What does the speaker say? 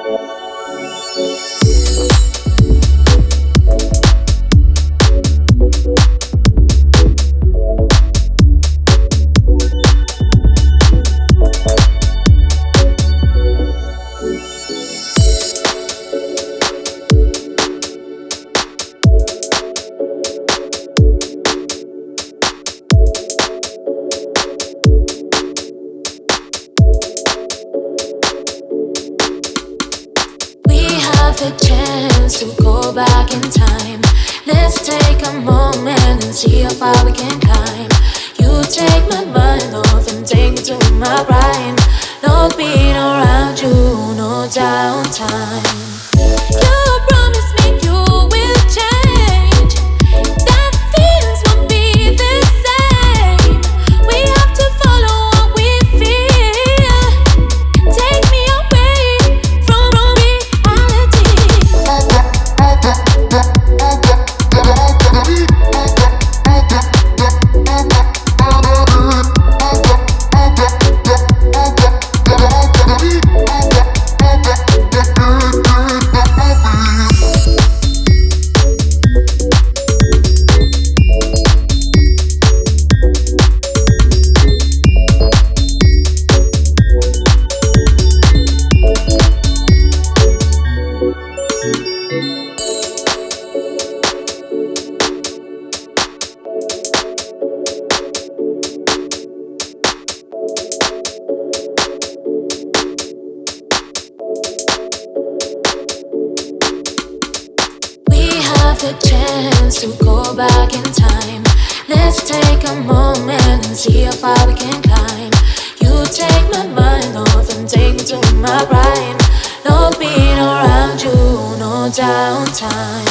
The chance to go back in time. Let's take a moment and see how far we can climb. You take my mind off and take me to my prime. No being around you, no downtime. You promised me you will change. That things won't be the same. We have to follow what we feel. Take me away from reality. The chance to go back in time. Let's take a moment and see how far we can climb. You take my mind off and take me to my prime. No being around you, no downtime.